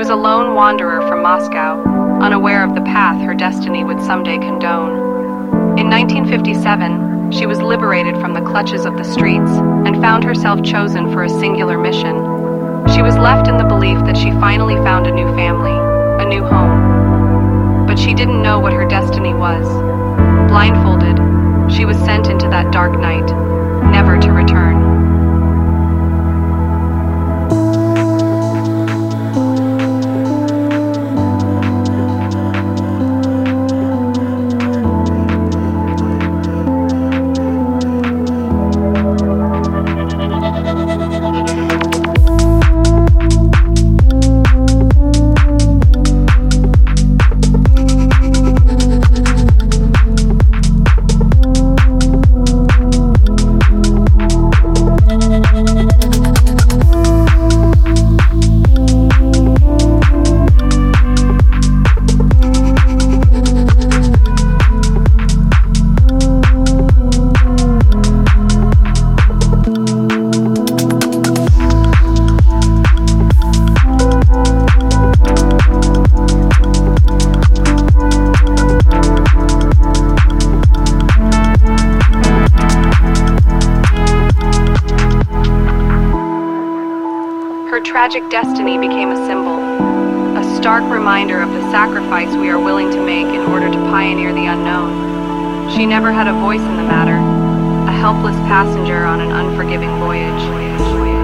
was a lone wanderer from Moscow, unaware of the path her destiny would someday condone. In 1957, she was liberated from the clutches of the streets and found herself chosen for a singular mission. She was left in the belief that she finally found a new family, a new home. But she didn't know what her destiny was. Blindfolded, she was sent into that dark night, never to return. Her tragic destiny became a symbol, a stark reminder of the sacrifice we are willing to make in order to pioneer the unknown. She never had a voice in the matter, a helpless passenger on an unforgiving voyage.